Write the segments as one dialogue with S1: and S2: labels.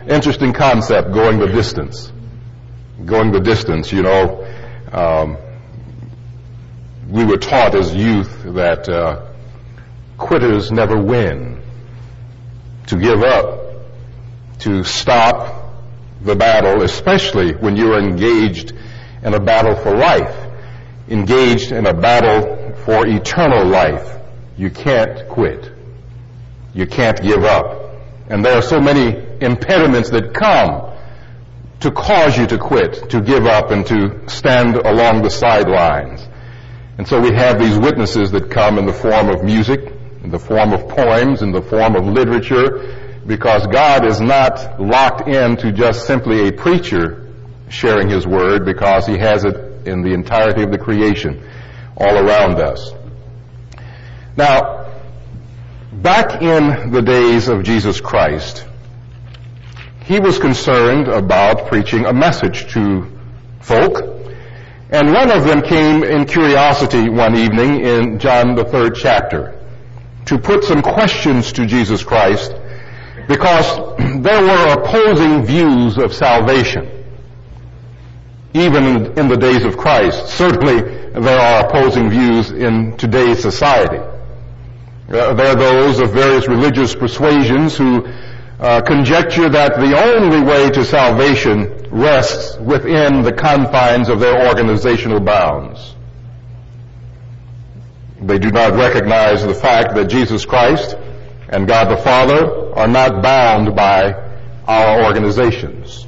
S1: Interesting concept, going the distance. Going the distance, you know. We were taught as youth that quitters never win. To give up, to stop the battle, especially when you're engaged in a battle for life, engaged in a battle for eternal life. You can't quit. You can't give up. And there are so many impediments that come to cause you to quit, to give up, and to stand along the sidelines. And so we have these witnesses that come in the form of music, in the form of poems, in the form of literature, because God is not locked into just simply a preacher sharing His Word, because He has it in the entirety of the creation all around us. Now, back in the days of Jesus Christ, He was concerned about preaching a message to folk, and one of them came in curiosity one evening in John the 3rd chapter to put some questions to Jesus Christ, because there were opposing views of salvation. Even in the days of Christ, certainly there are opposing views in today's society. There are those of various religious persuasions who conjecture that the only way to salvation rests within the confines of their organizational bounds. They do not recognize the fact that Jesus Christ and God the Father are not bound by our organizations.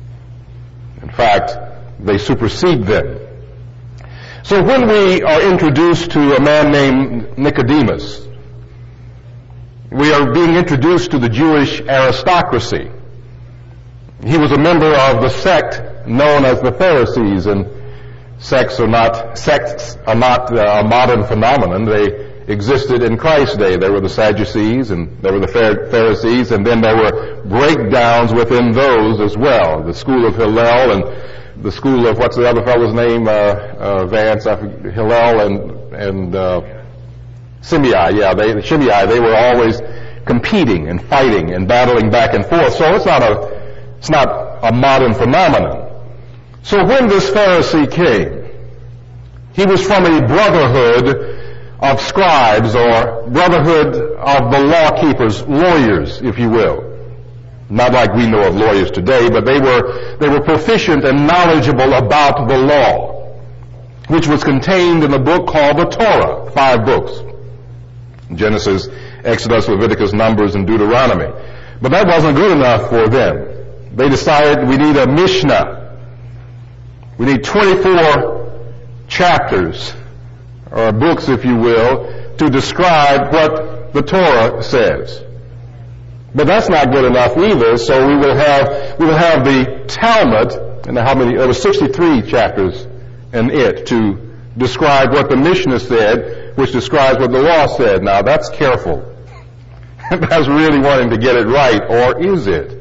S1: In fact, they supersede them. So when we are introduced to a man named Nicodemus, we are being introduced to the Jewish aristocracy. He was a member of the sect known as the Pharisees, and sects are not a modern phenomenon. They existed in Christ's day. There were the Sadducees, and there were the Pharisees, and then there were breakdowns within those as well. The school of Hillel and the school of, what's the other fellow's name, Vance, Hillel and Shimei. They were always competing and fighting and battling back and forth. So it's not a modern phenomenon. So when this Pharisee came, he was from a brotherhood of scribes, or brotherhood of the law keepers, lawyers, if you will. Not like we know of lawyers today, but they were proficient and knowledgeable about the law, which was contained in a book called the Torah, 5 books. Genesis, Exodus, Leviticus, Numbers, and Deuteronomy. But that wasn't good enough for them. They decided we need a Mishnah. We need 24 chapters, or books, if you will, to describe what the Torah says. But that's not good enough either, so we will have the Talmud, and there were 63 chapters in it to describe what the Mishnah said, which describes what the law said. Now that's careful. That's really wanting to get it right, or is it?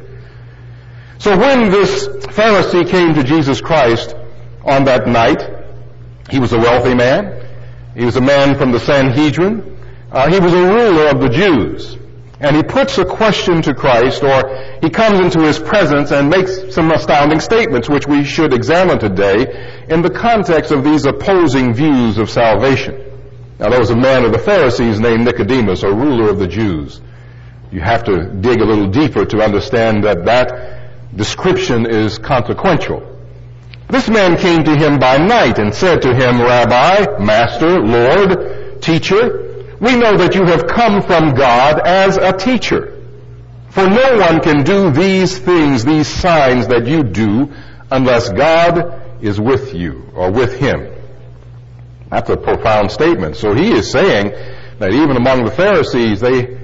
S1: So when this Pharisee came to Jesus Christ on that night, he was a wealthy man. He was a man from the Sanhedrin. He was a ruler of the Jews. And he puts a question to Christ, or he comes into His presence and makes some astounding statements, which we should examine today in the context of these opposing views of salvation. Now, there was a man of the Pharisees named Nicodemus, a ruler of the Jews. You have to dig a little deeper to understand that description is consequential. This man came to Him by night and said to Him, Rabbi, Master, Lord, Teacher, we know that you have come from God as a teacher. For no one can do these things, these signs that you do, unless God is with you, or with him. That's a profound statement. So he is saying that even among the Pharisees,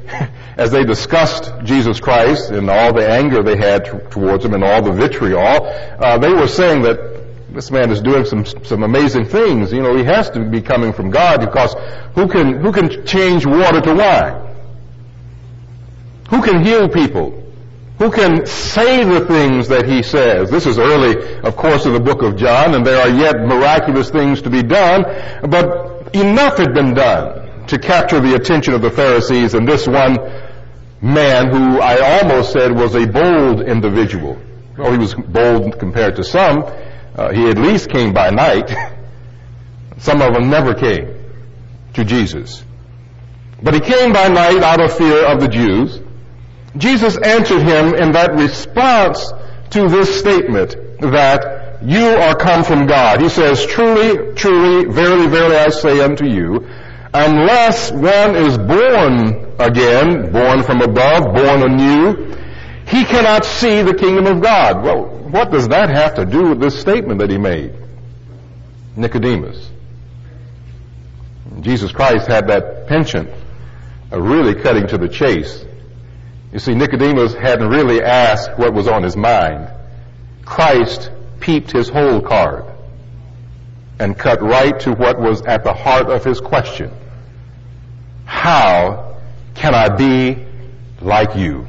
S1: as they discussed Jesus Christ and all the anger they had towards him and all the vitriol, they were saying that this man is doing some amazing things. You know, he has to be coming from God, because who can change water to wine? Who can heal people? Who can say the things that he says? This is early, of course, in the book of John, and there are yet miraculous things to be done, but enough had been done to capture the attention of the Pharisees, and this one man who I almost said was a bold individual. Well, he was bold compared to some. He at least came by night. Some of them never came to Jesus. But he came by night out of fear of the Jews. Jesus answered him in that response to this statement that you are come from God. He says, truly, truly, verily, verily, I say unto you, unless one is born again, born from above, born anew, he cannot see the kingdom of God. Well, what does that have to do with this statement that he made? Nicodemus. Jesus Christ had that penchant of really cutting to the chase. You see, Nicodemus hadn't really asked what was on his mind. Christ peeped his whole card and cut right to what was at the heart of his question. How can I be like you?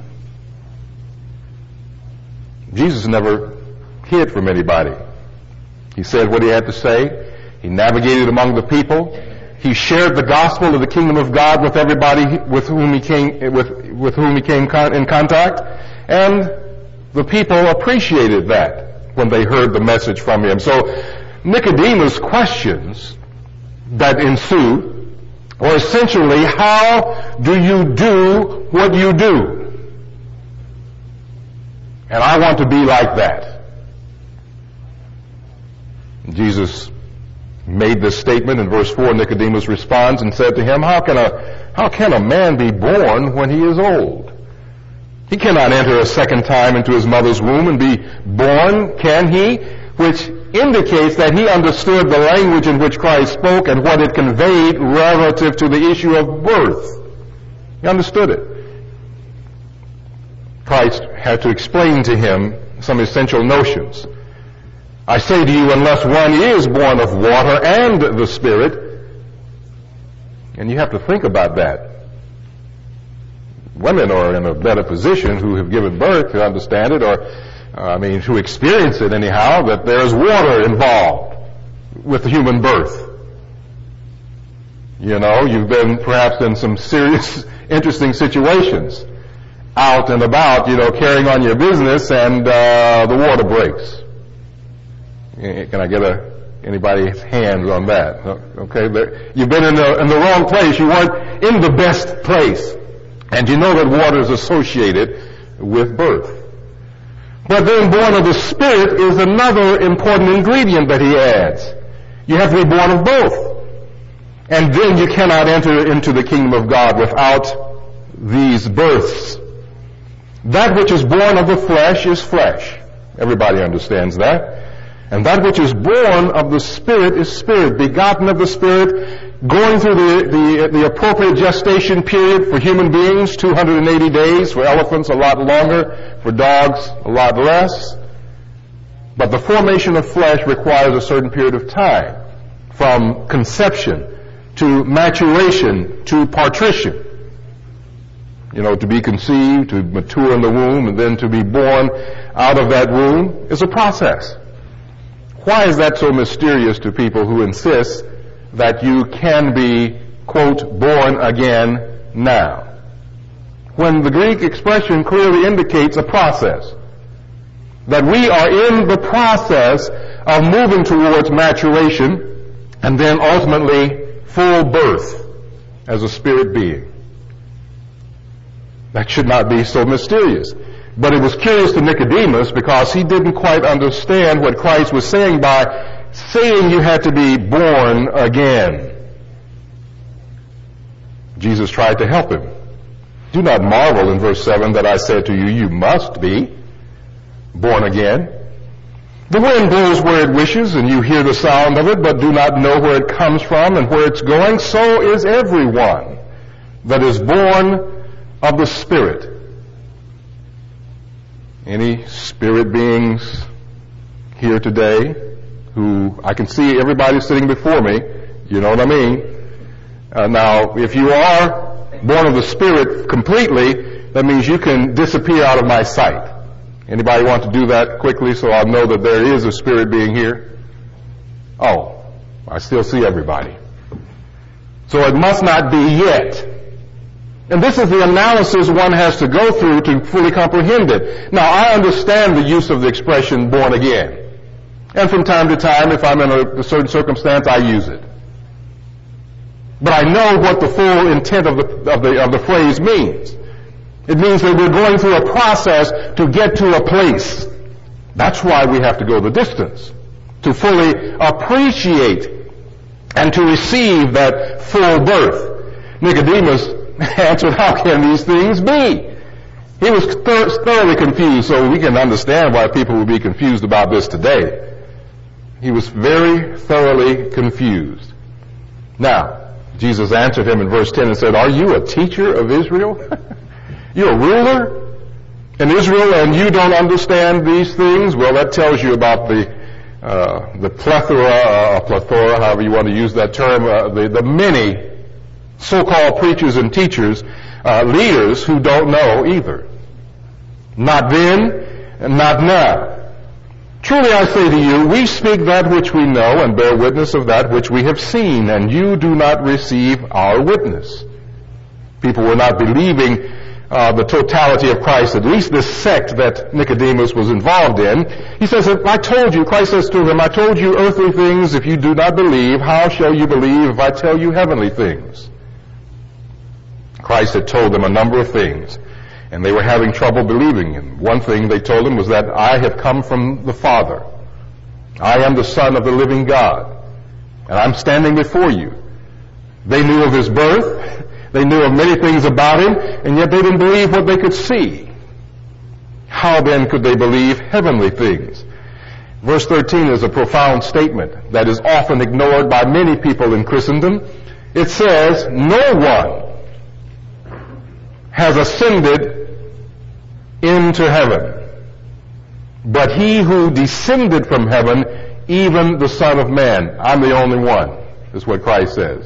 S1: Jesus never hid from anybody. He said what he had to say. He navigated among the people. He shared the gospel of the kingdom of God with everybody with whom he came in contact, and the people appreciated that when they heard the message from him. So Nicodemus' questions that ensue are essentially, how do you do what you do? And I want to be like that. Jesus made this statement in verse 4. Nicodemus responds and said to him, how can a man be born when he is old? He cannot enter a second time into his mother's womb and be born, can he? Which indicates that he understood the language in which Christ spoke and what it conveyed relative to the issue of birth. He understood it. Christ had to explain to him some essential notions. I say to you, unless one is born of water and the Spirit, and you have to think about that. Women are in a better position who have given birth to understand it, or, to experience it anyhow, that there's water involved with human birth. You know, you've been perhaps in some serious, interesting situations, out and about, carrying on your business, and the water breaks. Can I get anybody's hands on that? Okay, you've been in the wrong place. You weren't in the best place, and you know that water is associated with birth. But then, born of the Spirit is another important ingredient that he adds. You have to be born of both, and then you cannot enter into the kingdom of God without these births. That which is born of the flesh is flesh. Everybody understands that. And that which is born of the Spirit is spirit, begotten of the Spirit, going through the appropriate gestation period for human beings, 280 days, for elephants a lot longer, for dogs a lot less. But the formation of flesh requires a certain period of time, from conception to maturation to partition. To be conceived, to mature in the womb, and then to be born out of that womb is a process. Why is that so mysterious to people who insist that you can be, quote, born again now? When the Greek expression clearly indicates a process. That we are in the process of moving towards maturation and then ultimately full birth as a spirit being. That should not be so mysterious. But it was curious to Nicodemus because he didn't quite understand what Christ was saying by saying you had to be born again. Jesus tried to help him. Do not marvel in verse 7 that I said to you, you must be born again. The wind blows where it wishes, and you hear the sound of it, but do not know where it comes from and where it's going. So is everyone that is born of the Spirit. Any spirit beings here today who, I can see everybody sitting before me, you know what I mean? Now, if you are born of the Spirit completely, that means you can disappear out of my sight. Anybody want to do that quickly so I'll know that there is a spirit being here? Oh, I still see everybody. So it must not be yet. And this is the analysis one has to go through to fully comprehend it. Now, I understand the use of the expression born again. And from time to time, if I'm in a certain circumstance, I use it. But I know what the full intent of the phrase means. It means that we're going through a process to get to a place. That's why we have to go the distance, to fully appreciate and to receive that full birth. Nicodemus answered, how can these things be? He was thoroughly confused, so we can understand why people would be confused about this today. He was very thoroughly confused. Now, Jesus answered him in verse 10 and said, are you a teacher of Israel? You're a ruler in Israel and you don't understand these things? Well, that tells you about the plethora, however you want to use that term, the many so-called preachers and teachers, leaders who don't know either. Not then and not now. Truly I say to you, we speak that which we know and bear witness of that which we have seen, and you do not receive our witness. People were not believing the totality of Christ, at least this sect that Nicodemus was involved in. He says, I told you, Christ says to him, I told you earthly things. If you do not believe, how shall you believe if I tell you heavenly things? Christ had told them a number of things, and they were having trouble believing him. One thing they told him was that I have come from the Father. I am the Son of the living God, and I'm standing before you. They knew of his birth. They knew of many things about him, and yet they didn't believe what they could see. How then could they believe heavenly things? Verse 13 is a profound statement that is often ignored by many people in Christendom. It says, no one has ascended into heaven, but he who descended from heaven, even the Son of Man. I'm the only one, is what Christ says.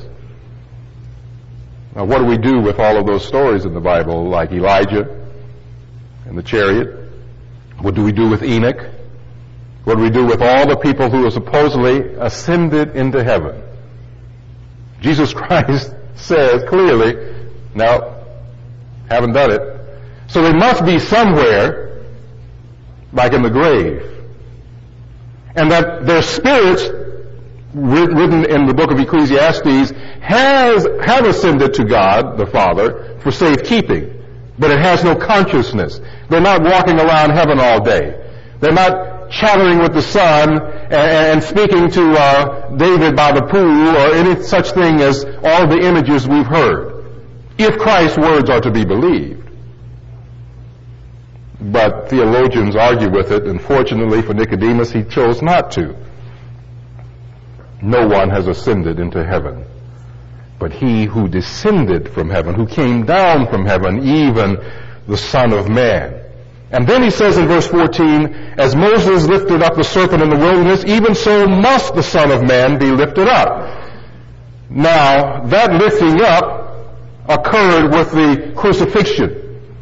S1: Now, what do we do with all of those stories in the Bible, like Elijah and the chariot? What do we do with Enoch? What do we do with all the people who are supposedly ascended into heaven? Jesus Christ says clearly, no, haven't done it. So they must be somewhere, like in the grave. And that their spirits, written in the book of Ecclesiastes, have ascended to God the Father for safekeeping, but it has no consciousness. They're not walking around heaven all day. They're not chattering with the Son and speaking to David by the pool or any such thing as all the images we've heard, if Christ's words are to be believed. But theologians argue with it, and fortunately for Nicodemus, he chose not to. No one has ascended into heaven, but he who descended from heaven, who came down from heaven, even the Son of Man. And then he says in verse 14, as Moses lifted up the serpent in the wilderness, even so must the Son of Man be lifted up. Now, that lifting up occurred with the crucifixion.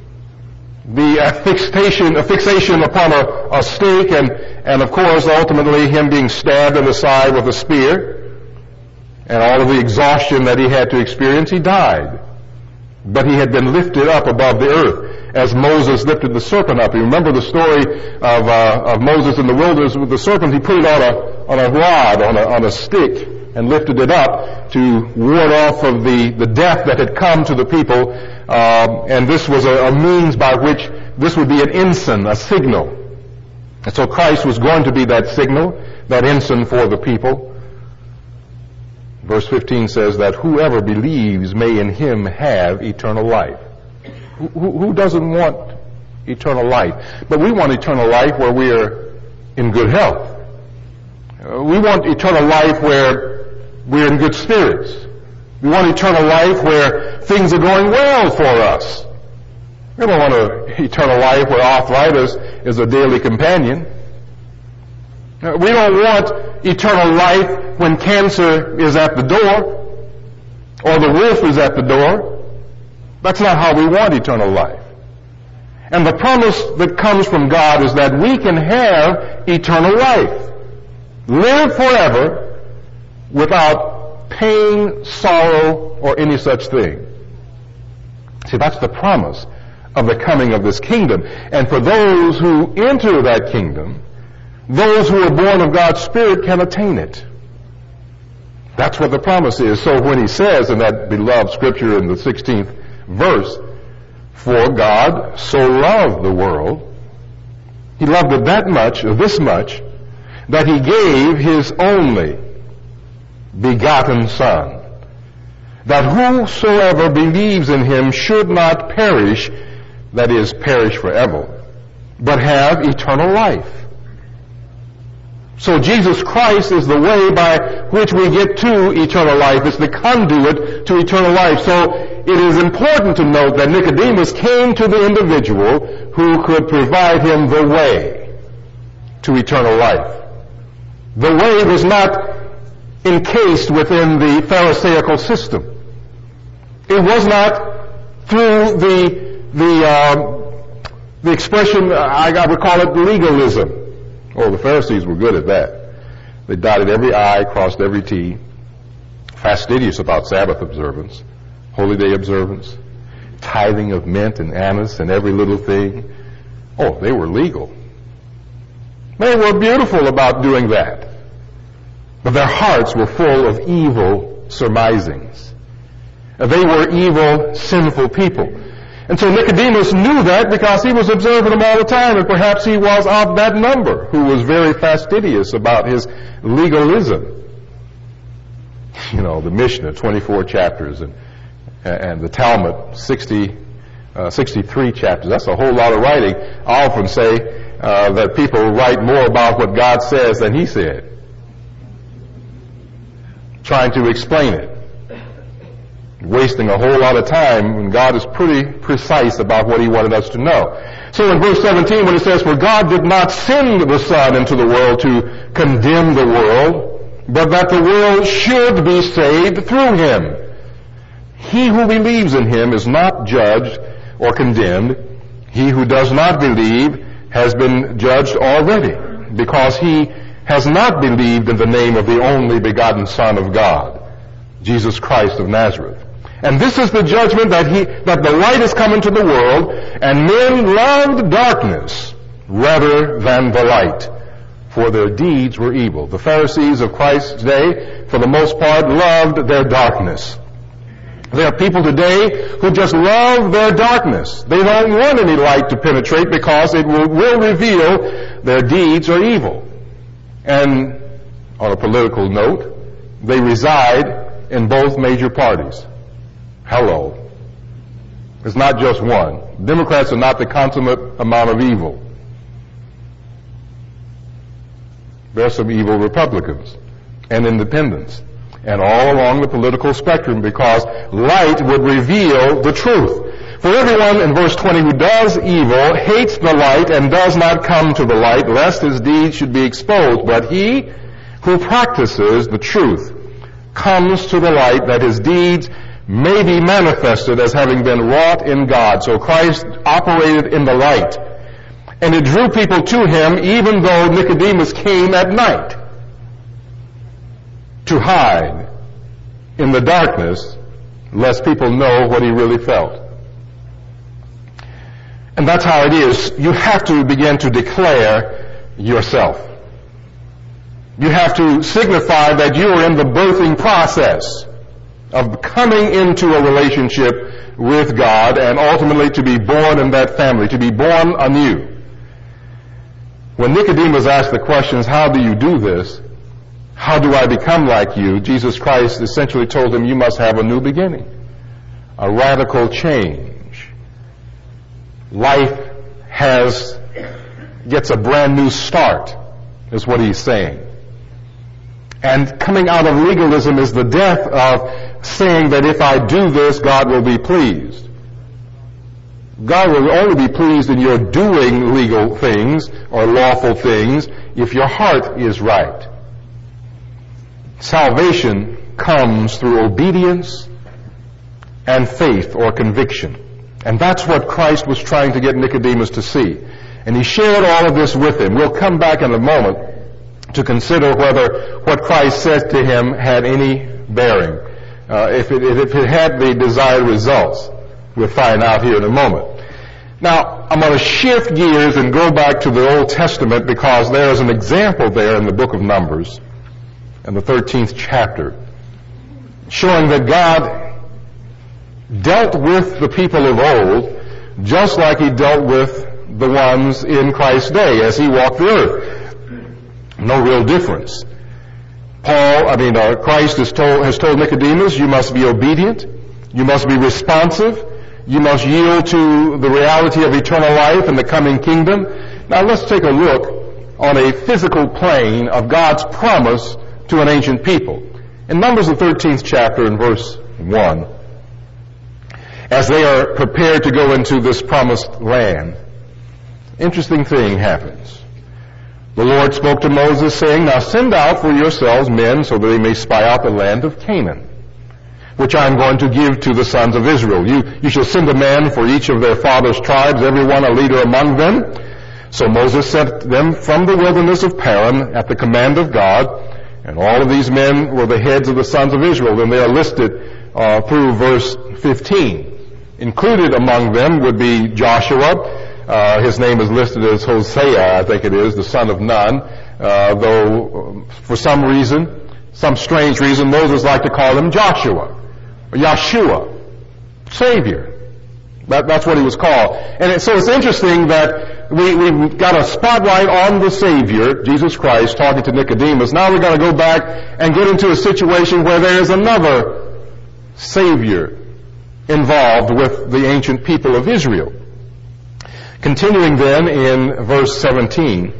S1: The fixation upon a stake, and of course ultimately him being stabbed in the side with a spear, and all of the exhaustion that he had to experience, he died. But he had been lifted up above the earth, as Moses lifted the serpent up. You remember the story of Moses in the wilderness with the serpent. He put it on a rod, on a stick, and lifted it up to ward off of the death that had come to the people. And this was a means by which this would be an ensign, a signal. And so Christ was going to be that signal, that ensign for the people. Verse 15 says that whoever believes may in him have eternal life. Who doesn't want eternal life? But we want eternal life where we are in good health. We want eternal life where we're in good spirits. We want eternal life where things are going well for us. We don't want eternal life where arthritis is a daily companion. We don't want eternal life when cancer is at the door or the wolf is at the door. That's not how we want eternal life. And the promise that comes from God is that we can have eternal life. Live forever without pain, sorrow, or any such thing. See, that's the promise of the coming of this kingdom. And for those who enter that kingdom, those who are born of God's Spirit can attain it. That's what the promise is. So when he says in that beloved scripture in the 16th verse, for God so loved the world, he loved it that much, or this much, that he gave his only begotten Son, that whosoever believes in him should not perish, that is, perish forever, but have eternal life. So Jesus Christ is the way by which we get to eternal life. It's the conduit to eternal life. So it is important to note that Nicodemus came to the individual who could provide him the way to eternal life. The way was not encased within the Pharisaical system. It was not through the expression, I would call it legalism. Oh, the Pharisees were good at that. They dotted every I, crossed every T, fastidious about Sabbath observance, holy day observance, tithing of mint and anise and every little thing. Oh, they were legal. They were beautiful about doing that. But their hearts were full of evil surmisings. They were evil, sinful people. And so Nicodemus knew that because he was observing them all the time, and perhaps he was of that number who was very fastidious about his legalism. You know, the Mishnah, 24 chapters, and the Talmud, 63 chapters. That's a whole lot of writing. I often say that people write more about what God says than he said, trying to explain it, wasting a whole lot of time when God is pretty precise about what he wanted us to know. So in verse 17 when it says, for God did not send the Son into the world to condemn the world, but that the world should be saved through him. He who believes in him is not judged or condemned. He who does not believe has been judged already, because he has not believed in the name of the only begotten Son of God, Jesus Christ of Nazareth. And this is the judgment that the light has come into the world, and men loved darkness rather than the light, for their deeds were evil. The Pharisees of Christ's day, for the most part, loved their darkness. There are people today who just love their darkness. They don't want any light to penetrate because it will reveal their deeds are evil. And on a political note, they reside in both major parties. Hello. It's not just one. Democrats are not the consummate amount of evil. There are some evil Republicans and independents, and all along the political spectrum, because light would reveal the truth. For everyone, in verse 20, who does evil hates the light and does not come to the light, lest his deeds should be exposed. But he who practices the truth comes to the light, that his deeds may be manifested as having been wrought in God. So Christ operated in the light, and it drew people to him, even though Nicodemus came at night to hide in the darkness, lest people know what he really felt. And that's how it is. You have to begin to declare yourself. You have to signify that you are in the birthing process of coming into a relationship with God, and ultimately to be born in that family, to be born anew. When Nicodemus asked the questions, how do you do this? How do I become like you? Jesus Christ essentially told him, you must have a new beginning, a radical change. Life gets a brand new start, is what he's saying. And coming out of legalism is the death of saying that if I do this, God will be pleased. God will only be pleased in your doing legal things or lawful things if your heart is right. Salvation comes through obedience and faith or conviction. And that's what Christ was trying to get Nicodemus to see. And he shared all of this with him. We'll come back in a moment to consider whether what Christ said to him had any bearing, if it had the desired results. We'll find out here in a moment. Now, I'm going to shift gears and go back to the Old Testament because there is an example there in the book of Numbers, in the 13th chapter, showing that God dealt with the people of old just like he dealt with the ones in Christ's day as he walked the earth. No real difference. Christ has told Nicodemus, you must be obedient, you must be responsive, you must yield to the reality of eternal life and the coming kingdom. Now let's take a look on a physical plane of God's promise to an ancient people. In Numbers the 13th chapter in verse 1, as they are prepared to go into this promised land, interesting thing happens. The Lord spoke to Moses, saying, now send out for yourselves men so that they may spy out the land of Canaan, which I am going to give to the sons of Israel. You shall send a man for each of their fathers' tribes, every one a leader among them. So Moses sent them from the wilderness of Paran at the command of God, and all of these men were the heads of the sons of Israel, and they are listed through verse 15. Included among them would be Joshua. His name is listed as Hosea, I think it is, the son of Nun, though for some reason, some strange reason, Moses liked to call him Joshua, or Yeshua, Savior. That's what he was called. And so it's interesting that we've got a spotlight on the Savior, Jesus Christ, talking to Nicodemus. Now we're going to go back and get into a situation where there is another Savior involved with the ancient people of Israel. Continuing then in verse 17,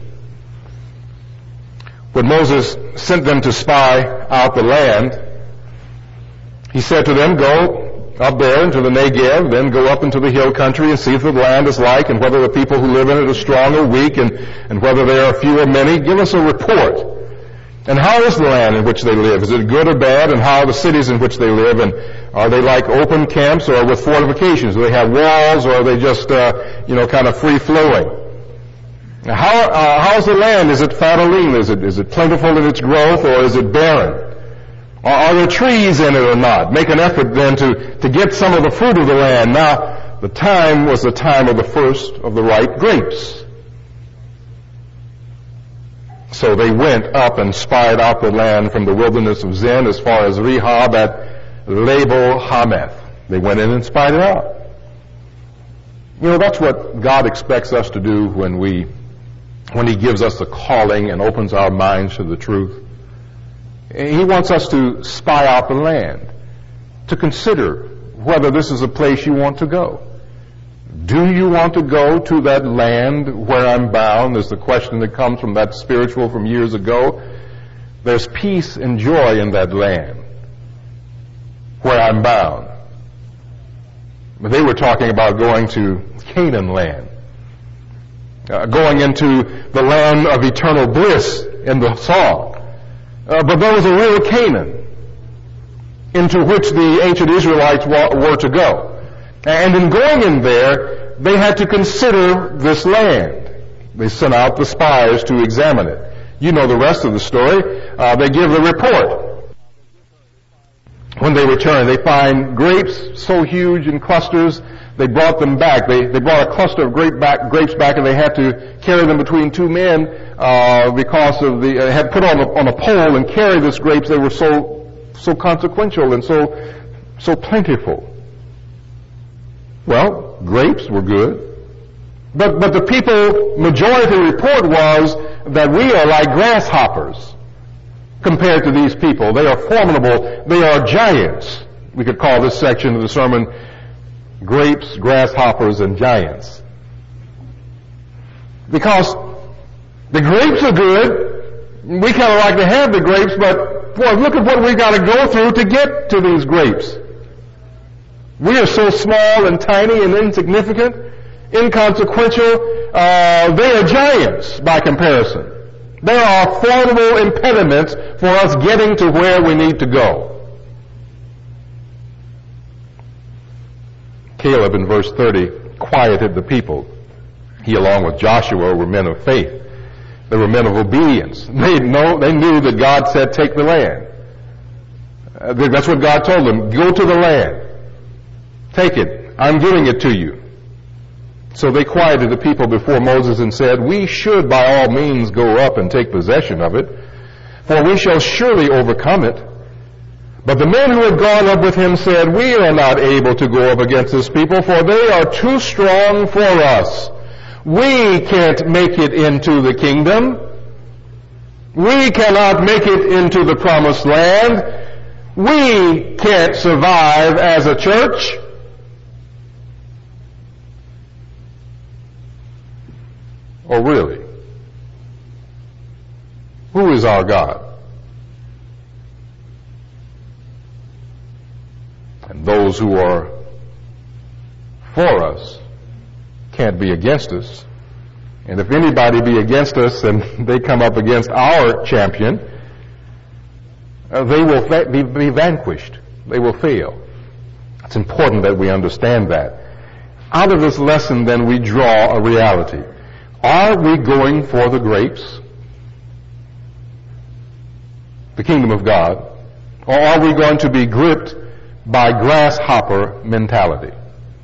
S1: when Moses sent them to spy out the land, he said to them, go up there into the Negev, then go up into the hill country and see if the land is like, and whether the people who live in it are strong or weak, and whether there are few or many. Give us a report. And how is the land in which they live? Is it good or bad? And how are the cities in which they live? And are they like open camps or with fortifications? Do they have walls, or are they just, kind of free-flowing? How is the land? Is it fat or lean? Is it plentiful in its growth, or is it barren? Are there trees in it or not? Make an effort then to get some of the fruit of the land. Now, the time was the time of the first of the ripe grapes. So they went up and spied out the land from the wilderness of Zin as far as Rehob at Labo Hamath. They went in and spied it out. That's what God expects us to do when He gives us a calling and opens our minds to the truth. He wants us to spy out the land, to consider whether this is a place you want to go. Do you want to go to that land where I'm bound? Is the question that comes from that spiritual from years ago. There's peace and joy in that land where I'm bound. But they were talking about going to Canaan land, going into the land of eternal bliss in the song. But there was a real Canaan into which the ancient Israelites were to go. And in going in there, they had to consider this land. They sent out the spies to examine it. You know the rest of the story. They give the report. When they return, they find grapes so huge in clusters, they brought them back. They brought a cluster of grapes back, and they had to carry them between two men because of they had put on a pole and carry these grapes. They were so consequential and so plentiful. Well, grapes were good. But the people, majority report was that we are like grasshoppers compared to these people. They are formidable. They are giants. We could call this section of the sermon Grapes, Grasshoppers, and Giants. Because the grapes are good. We kind of like to have the grapes, but boy, look at what we've got to go through to get to these grapes. We are so small and tiny and insignificant, inconsequential. They are giants by comparison. There are formidable impediments for us getting to where we need to go. Caleb in verse 30 quieted the people. He along with Joshua were men of faith. They were men of obedience. They knew that God said take the land. That's what God told them. Go to the land. Take it. I'm giving it to you. So they quieted the people before Moses and said, we should by all means go up and take possession of it, for we shall surely overcome it. But the men who had gone up with him said, we are not able to go up against this people, for they are too strong for us. We can't make it into the kingdom. We cannot make it into the promised land. We can't survive as a church. Oh, really? Who is our God? And those who are for us can't be against us. And if anybody be against us and they come up against our champion, they will be vanquished. They will fail. It's important that we understand that. Out of this lesson, then, we draw a reality. Are we going for the grapes, the kingdom of God, or are we going to be gripped by grasshopper mentality?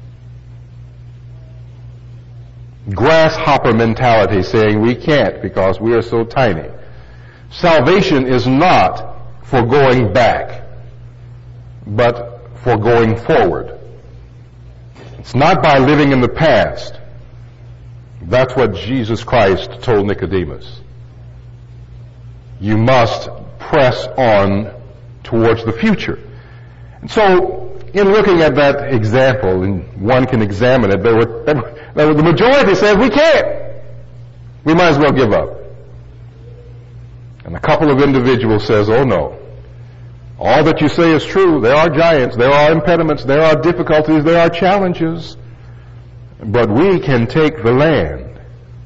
S1: Grasshopper mentality, saying we can't because we are so tiny. Salvation is not for going back, but for going forward. It's not by living in the past. That's what Jesus Christ told Nicodemus. You must press on towards the future. And so, in looking at that example, and one can examine it, the majority said, we can't. We might as well give up. And a couple of individuals says, oh no. All that you say is true. There are giants, there are impediments, there are difficulties, there are challenges. But we can take the land.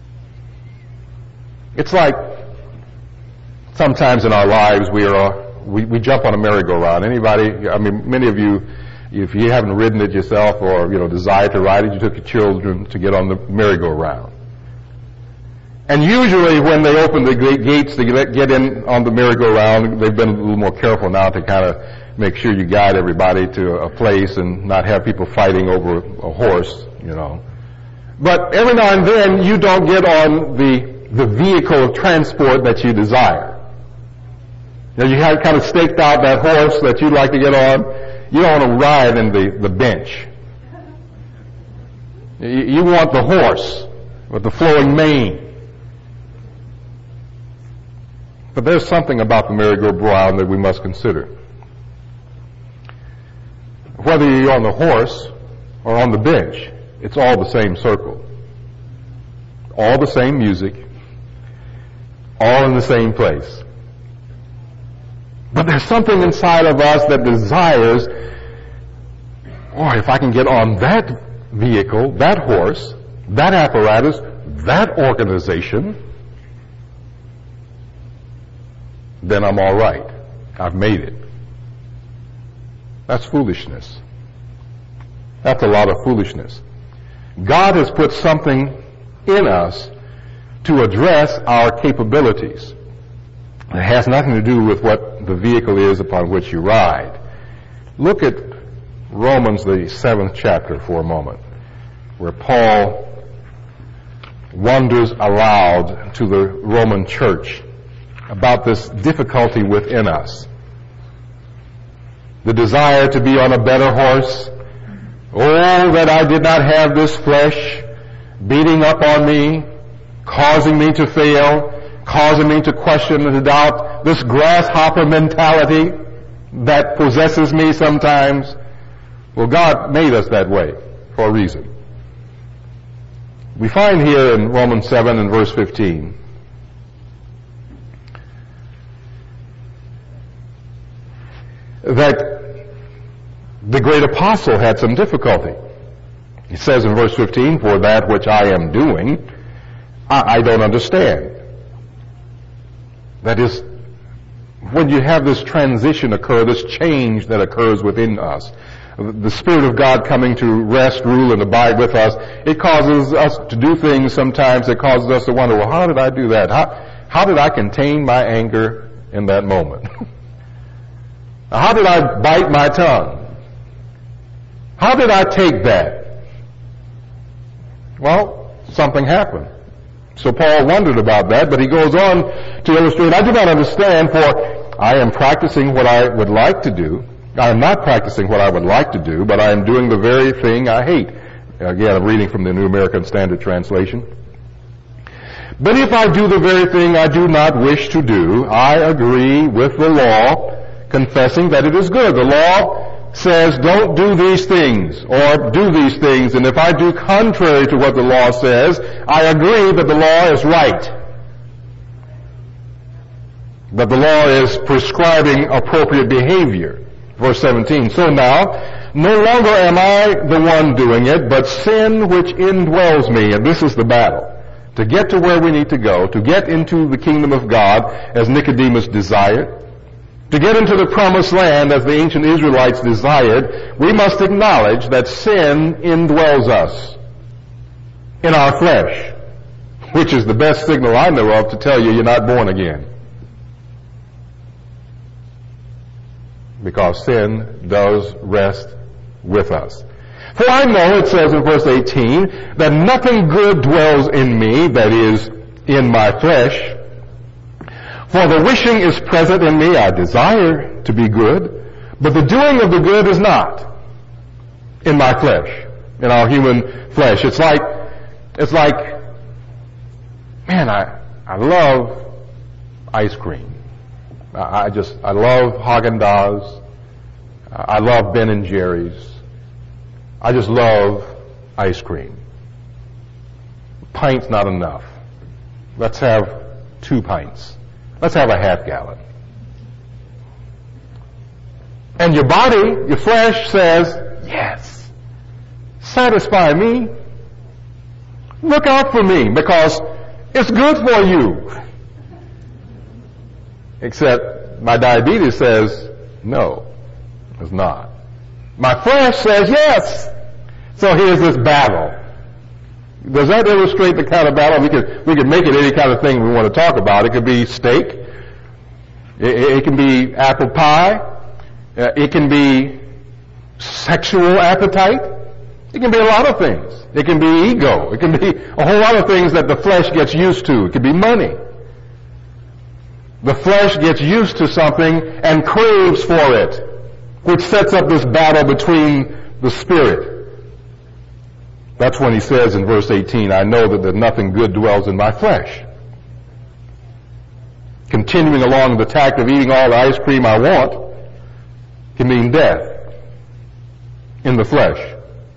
S1: It's like sometimes in our lives we jump on a merry-go-round. Anybody, I mean, many of you, if you haven't ridden it yourself or, desire to ride it, you took your children to get on the merry-go-round. And usually when they open the gates to get in on the merry-go-round, they've been a little more careful now to kind of make sure you guide everybody to a place and not have people fighting over a horse, But every now and then you don't get on the vehicle of transport that you desire. You have kind of staked out that horse that you'd like to get on. You don't want to ride in the bench. You want the horse with the flowing mane. But there's something about the merry-go-round that we must consider. Whether you're on the horse or on the bench, it's all the same circle. All the same music. All in the same place. But there's something inside of us that desires, if I can get on that vehicle, that horse, that apparatus, that organization, then I'm all right. I've made it. That's foolishness. That's a lot of foolishness. God has put something in us to address our capabilities. It has nothing to do with what the vehicle is upon which you ride. Look at Romans, the 7th chapter, for a moment, where Paul wonders aloud to the Roman church about this difficulty within us. The desire to be on a better horse. Oh, that I did not have this flesh beating up on me, causing me to fail, causing me to question and to doubt, this grasshopper mentality that possesses me sometimes. Well, God made us that way for a reason. We find here in Romans 7 and verse 15 that the great apostle had some difficulty. He says in verse 15, for that which I am doing, I don't understand. That is, when you have this transition occur, this change that occurs within us, the Spirit of God coming to rest, rule, and abide with us, it causes us to do things sometimes that causes us to wonder, well, how did I do that? How did I contain my anger in that moment? How did I bite my tongue? How did I take that? Well, something happened. So Paul wondered about that, but he goes on to illustrate, I do not understand, for I am practicing what I would like to do. I am not practicing what I would like to do, but I am doing the very thing I hate. Again, I'm reading from the New American Standard Translation. But if I do the very thing I do not wish to do, I agree with the law, confessing that it is good. The law says, don't do these things, or do these things, and if I do contrary to what the law says, I agree that the law is right. That the law is prescribing appropriate behavior. Verse 17, so now, no longer am I the one doing it, but sin which indwells me. And this is the battle. To get to where we need to go, to get into the kingdom of God as Nicodemus desired, to get into the promised land as the ancient Israelites desired, we must acknowledge that sin indwells us in our flesh, which is the best signal I know of to tell you you're not born again. Because sin does rest with us. For I know, it says in verse 18, that nothing good dwells in me, that is, in my flesh. For the wishing is present in me, I desire to be good, but the doing of the good is not in my flesh, in our human flesh. It's like, man, I love ice cream. I love Haagen-Dazs. I love Ben & Jerry's. I just love ice cream. Pint's not enough. Let's have 2 pints. Let's have a half gallon. And your body, your flesh says, yes, satisfy me. Look out for me because it's good for you. Except my diabetes says, no, it's not. My flesh says yes. So here's this battle. Does that illustrate the kind of battle? We could make it any kind of thing we want to talk about. It could be steak. It can be apple pie. It can be sexual appetite. It can be a lot of things. It can be ego. It can be a whole lot of things that the flesh gets used to. It could be money. The flesh gets used to something and craves for it, which sets up this battle between the spirit. That's when he says in verse 18, I know that nothing good dwells in my flesh. Continuing along the tact of eating all the ice cream I want can mean death in the flesh.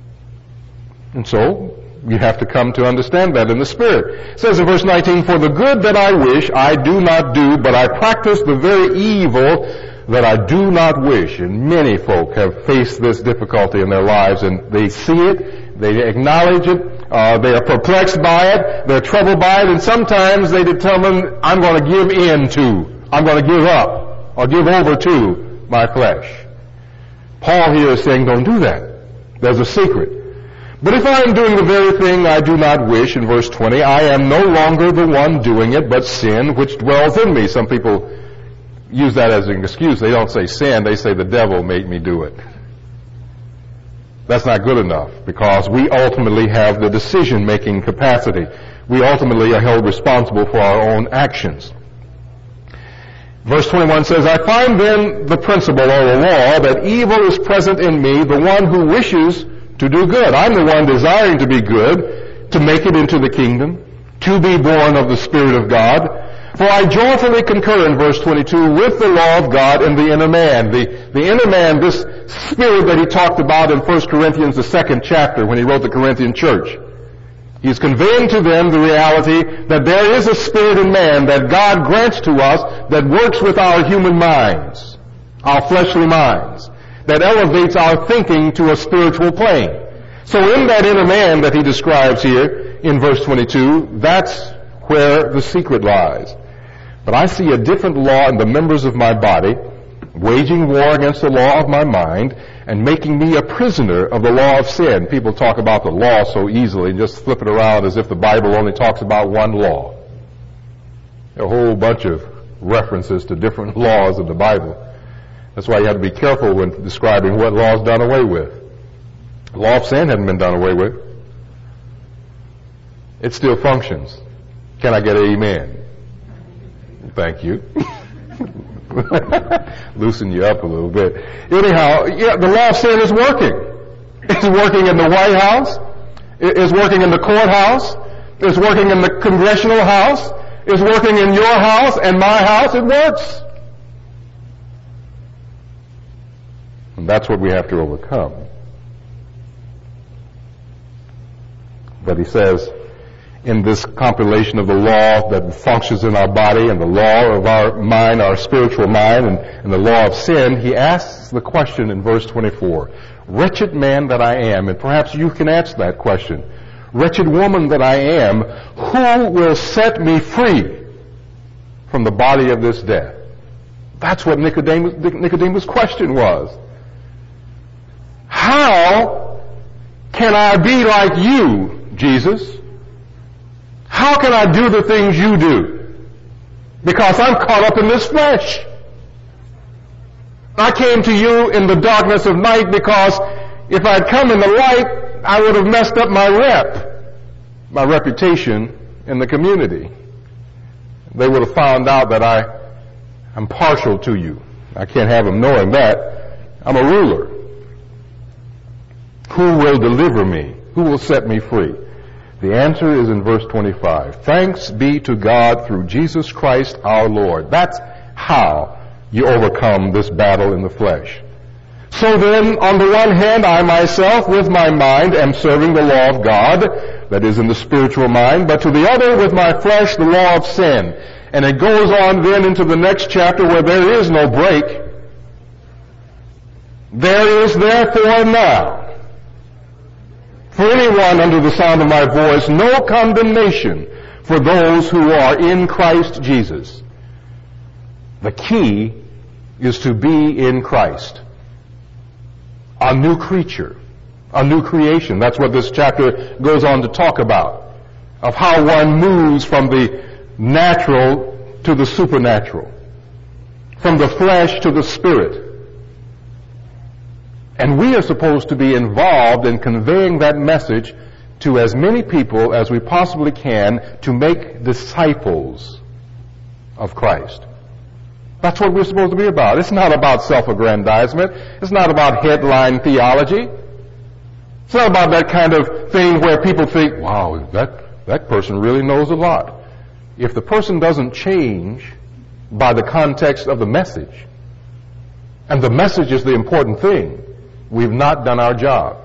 S1: And so, you have to come to understand that in the Spirit. It says in verse 19, for the good that I wish I do not do, but I practice the very evil that I do not wish. And many folk have faced this difficulty in their lives, and they see it, they acknowledge it, they are perplexed by it, they're troubled by it, and sometimes they determine, I'm going to give in to, I'm going to give up, or give over to my flesh. Paul here is saying, don't do that. There's a secret. But if I am doing the very thing I do not wish, in verse 20, I am no longer the one doing it, but sin which dwells in me. Some people use that as an excuse. They don't say sin, they say the devil made me do it. That's not good enough, because we ultimately have the decision-making capacity. We ultimately are held responsible for our own actions. Verse 21 says, I find then the principle or the law that evil is present in me, the one who wishes to do good. I'm the one desiring to be good, to make it into the kingdom, to be born of the Spirit of God. For I joyfully concur in verse 22 with the law of God in the inner man. The inner man, this spirit that he talked about in 1 Corinthians, the 2nd chapter, when he wrote the Corinthian church. He's conveying to them the reality that there is a spirit in man that God grants to us that works with our human minds, our fleshly minds, that elevates our thinking to a spiritual plane. So in that inner man that he describes here in verse 22, that's where the secret lies. But I see a different law in the members of my body, waging war against the law of my mind, and making me a prisoner of the law of sin. People talk about the law so easily and just flip it around as if the Bible only talks about one law. There are a whole bunch of references to different laws in the Bible. That's why you have to be careful when describing what law is done away with. The law of sin hadn't been done away with. It still functions. Can I get an amen? Thank you. Loosen you up a little bit. Anyhow, yeah, the law of sin is working. It's working in the White House. It's working in the courthouse. It's working in the congressional house. It's working in your house and my house. It works. And that's what we have to overcome. But he says, in this compilation of the law that functions in our body and the law of our mind, our spiritual mind, and the law of sin, he asks the question in verse 24, wretched man that I am, and perhaps you can answer that question, wretched woman that I am, who will set me free from the body of this death? That's what Nicodemus' question was. How can I be like you, Jesus? How can I do the things you do? Because I'm caught up in this flesh. I came to you in the darkness of night because if I'd come in the light, I would have messed up my reputation in the community. They would have found out that I'm partial to you. I can't have them knowing that. I'm a ruler. Who will deliver me? Who will set me free? The answer is in verse 25. Thanks be to God through Jesus Christ our Lord. That's how you overcome this battle in the flesh. So then, on the one hand, I myself with my mind am serving the law of God, that is in the spiritual mind, but to the other with my flesh the law of sin. And it goes on then into the next chapter where there is no break. There is therefore now, for anyone under the sound of my voice, no condemnation for those who are in Christ Jesus. The key is to be in Christ. A new creature, a new creation. That's what this chapter goes on to talk about, of how one moves from the natural to the supernatural, from the flesh to the spirit. And we are supposed to be involved in conveying that message to as many people as we possibly can to make disciples of Christ. That's what we're supposed to be about. It's not about self-aggrandizement. It's not about headline theology. It's not about that kind of thing where people think, wow, that person really knows a lot. If the person doesn't change by the context of the message, and the message is the important thing, we've not done our job.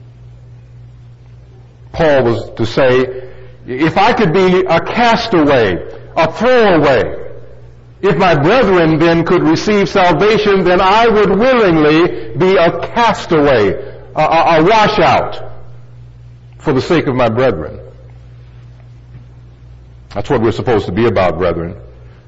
S1: Paul was to say, if I could be a castaway, a throwaway, if my brethren then could receive salvation, then I would willingly be a castaway, a washout for the sake of my brethren. That's what we're supposed to be about, brethren.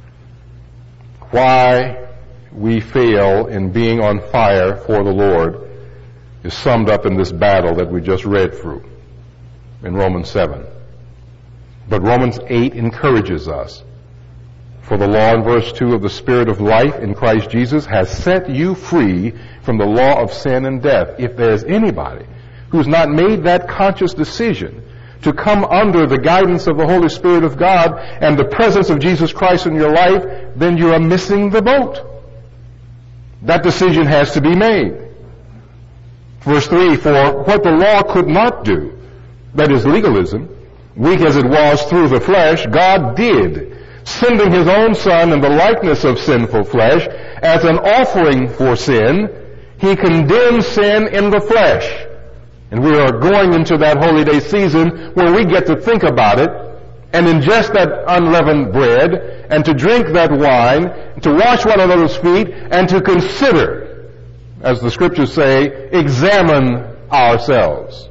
S1: Why we fail in being on fire for the Lord is summed up in this battle that we just read through in Romans 7. But Romans 8 encourages us. For the law in verse 2 of the Spirit of life in Christ Jesus has set you free from the law of sin and death. If there's anybody who's not made that conscious decision to come under the guidance of the Holy Spirit of God and the presence of Jesus Christ in your life, then you are missing the boat. That decision has to be made. Verse 3, for what the law could not do, that is legalism, weak as it was through the flesh, God did, sending his own Son in the likeness of sinful flesh as an offering for sin. He condemned sin in the flesh. And we are going into that holy day season where we get to think about it and ingest that unleavened bread and to drink that wine, to wash one another's feet, and to consider, as the scriptures say, examine ourselves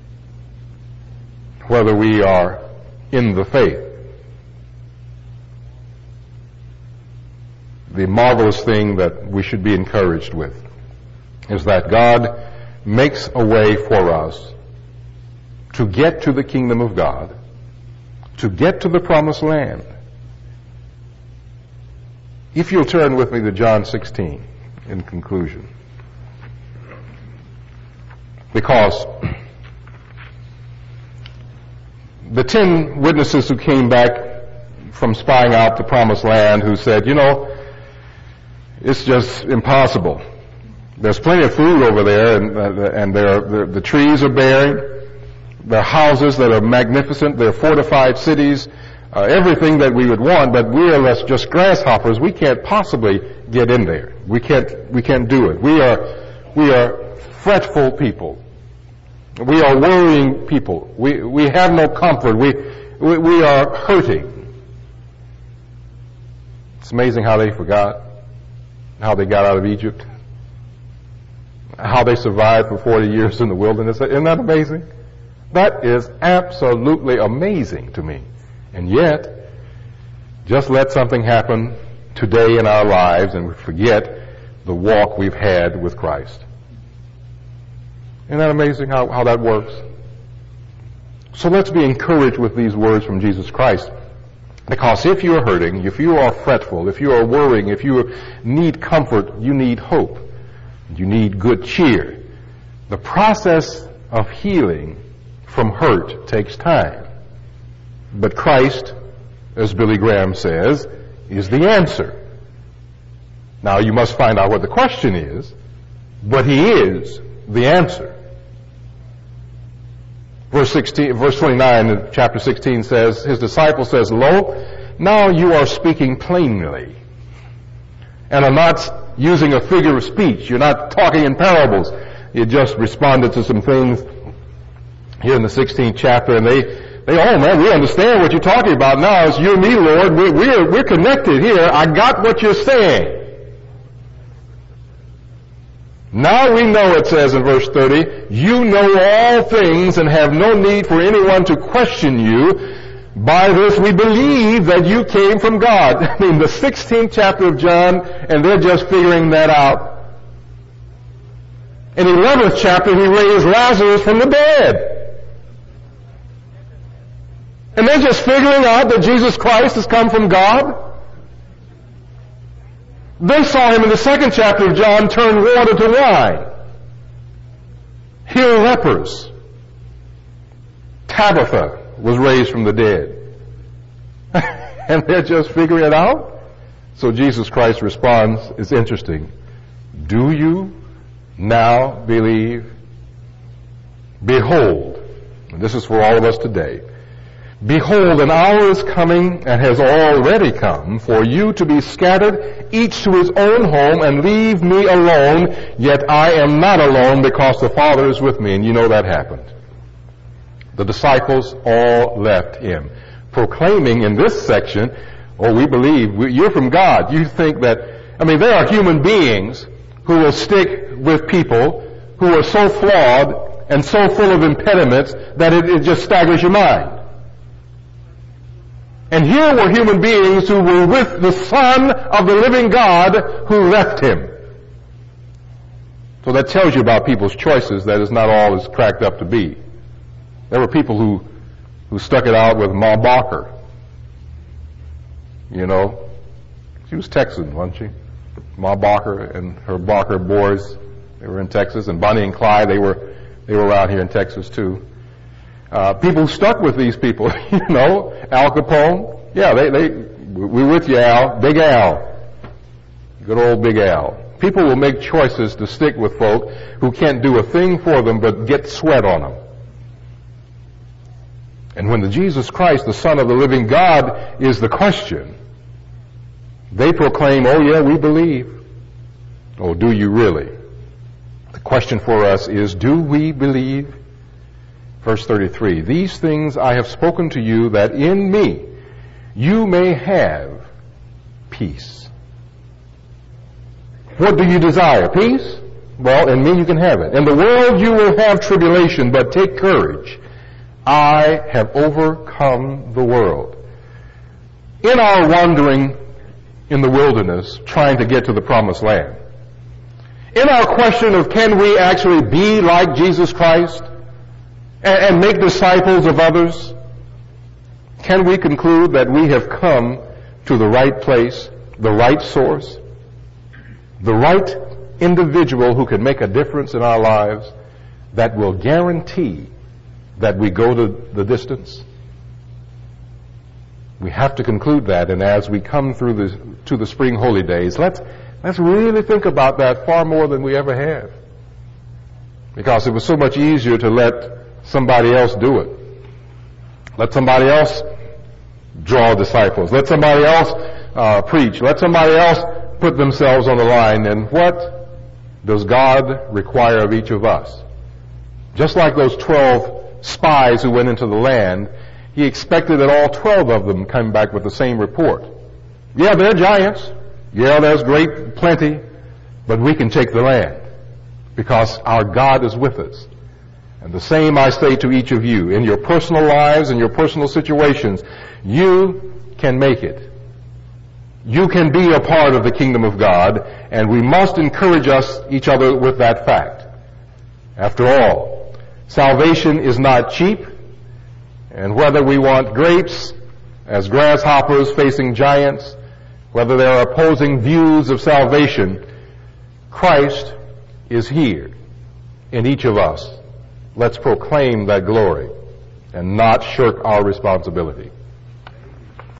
S1: whether we are in the faith. The marvelous thing that we should be encouraged with is that God makes a way for us to get to the kingdom of God, to get to the promised land. If you'll turn with me to John 16 in conclusion. Because the 10 witnesses who came back from spying out the promised land, who said, it's just impossible. There's plenty of food over there, and the trees are bearing. There are houses that are magnificent. There are fortified cities, everything that we would want, but we are just grasshoppers. We can't possibly get in there. We can't do it. We are fretful people. We are worrying people. We have no comfort. We are hurting. It's amazing how they forgot, how they got out of Egypt, how they survived for 40 years in the wilderness. Isn't that amazing? That is absolutely amazing to me. And yet, just let something happen today in our lives and we forget the walk we've had with Christ. Isn't that amazing how that works? So let's be encouraged with these words from Jesus Christ. Because if you are hurting, if you are fretful, if you are worrying, if you need comfort, you need hope. You need good cheer. The process of healing from hurt takes time. But Christ, as Billy Graham says, is the answer. Now you must find out what the question is, but He is the answer. Verse 29 of chapter 16 says, His disciple says, Lo, now you are speaking plainly, and are not using a figure of speech. You're not talking in parables. You just responded to some things here in the 16th chapter, and oh man, we understand what you're talking about now. It's you and me, Lord. We're connected here. I got what you're saying. Now we know, it says in verse 30, you know all things and have no need for anyone to question you. By this we believe that you came from God. I mean, the 16th chapter of John, and they're just figuring that out. In the 11th chapter, He raised Lazarus from the dead. And they're just figuring out that Jesus Christ has come from God. They saw Him in the 2nd chapter of John turn water to wine, heal lepers. Tabitha was raised from the dead. And they're just figuring it out. So Jesus Christ responds, it's interesting. Do you now believe? Behold, and this is for all of us today, behold, an hour is coming and has already come for you to be scattered, each to his own home, and leave me alone. Yet I am not alone, because the Father is with me. And you know that happened. The disciples all left Him, proclaiming in this section, we believe, you're from God. You think that, they are human beings who will stick with people who are so flawed and so full of impediments that it just staggers your mind. And here were human beings who were with the Son of the living God who left Him. So that tells you about people's choices, that is not all it's cracked up to be. There were people who stuck it out with Ma Barker. She was Texan, wasn't she? Ma Barker and her Barker boys, they were in Texas. And Bonnie and Clyde, they were around here in Texas too. People who stuck with these people, Al Capone. Yeah, we're with you, Al. Big Al. Good old Big Al. People will make choices to stick with folk who can't do a thing for them but get sweat on them. And when the Jesus Christ, the Son of the living God, is the question, they proclaim, oh yeah, we believe. Oh, do you really? The question for us is, do we believe? Verse 33, these things I have spoken to you, that in me you may have peace. What do you desire? Peace? Well, in me you can have it. In the world you will have tribulation, but take courage. I have overcome the world. In our wandering in the wilderness, trying to get to the promised land, in our question of can we actually be like Jesus Christ and make disciples of others, can we conclude that we have come to the right place, the right source, the right individual who can make a difference in our lives? that will guarantee that we go the distance? We have to conclude that, and as we come to the spring holy days, let's really think about that far more than we ever have. Because it was so much easier to let somebody else do it. Let somebody else draw disciples. Let somebody else preach. Let somebody else put themselves on the line. And what does God require of each of us? Just like those 12 spies who went into the land, he expected that all 12 of them come back with the same report. Yeah, they're giants. Yeah, there's great plenty. But we can take the land because our God is with us. And the same I say to each of you. In your personal lives, in your personal situations, you can make it. You can be a part of the kingdom of God, and we must encourage each other with that fact. After all, salvation is not cheap, and whether we want grapes as grasshoppers facing giants, whether there are opposing views of salvation, Christ is here in each of us. Let's proclaim that glory and not shirk our responsibility.